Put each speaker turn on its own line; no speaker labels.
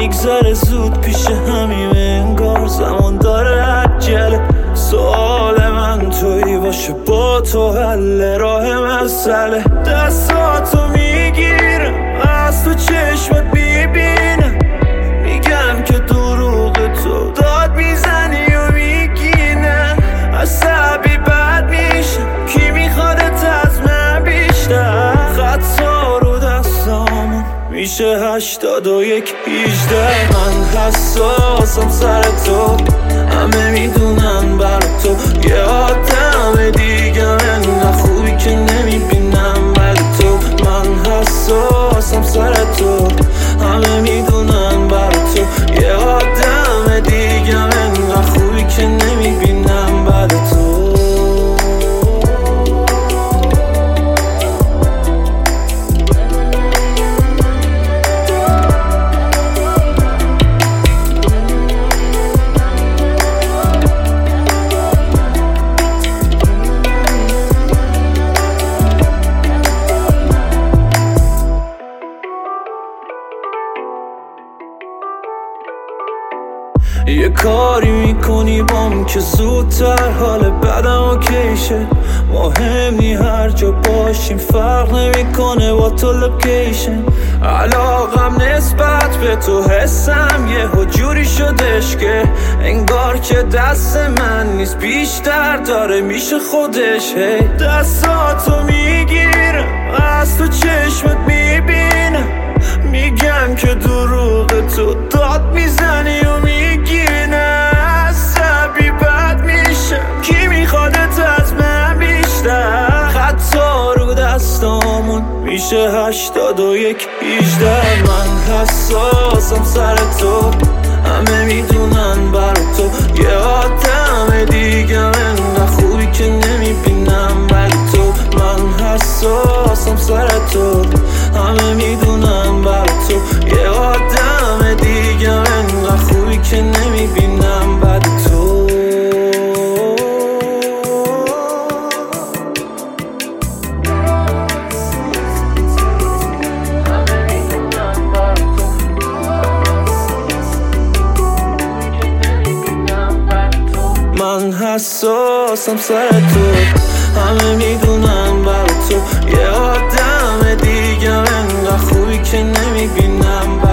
میگذره زود پیش همیم انگار زمان داره عجله. سوال من تویی باشه با تو حل راه مسئله. دستاتو میگیرم از تو چشمت میبینم میگم که دروغ تو داد میزنی و میگی نه. عصبی بد میشم کی میخوادت از من بیشتر. خطا رو دستامون میشه 81 18. من حساسم سر تو همه میدونن بر تو یه آدم دیگه انقدر خوبی که نمیبینم بر تو. من حساسم سر تو همه میدونن بر تو یه آدم دیگه انقدر خوبی که نمیبینم بر تو. یه کاری میکنی بام که زودتر حال بدم اوکی شه. مهم نی هر جا باشیم فرق نمیکنه با تو لوکیشن. علاقم نسبت به تو حسم یه جوری شدش که انگار که دست من نیست بیشتر داره میشه خودش. دستاتو میگیرم از تو چشمت میبینم میگم که دروغ تو داد میزنی و میگی نه. عصبی بد میشم کی میخوادت از من بیشتر. خطا رو دستامون میشه 81 18. من حساسم سر تو همه میدونن بر تو یه آدم دیگه انقدر خوبی که نمیبینم بر تو. من حساسم سر تو همه میدونن بر تو یه آدم دیگه انقدر خوبی که نمیبینم بر تو. من حساسم سر تو همه میدونن بر تو یه آدم دیگه انقدر خوبی که نمیبینم.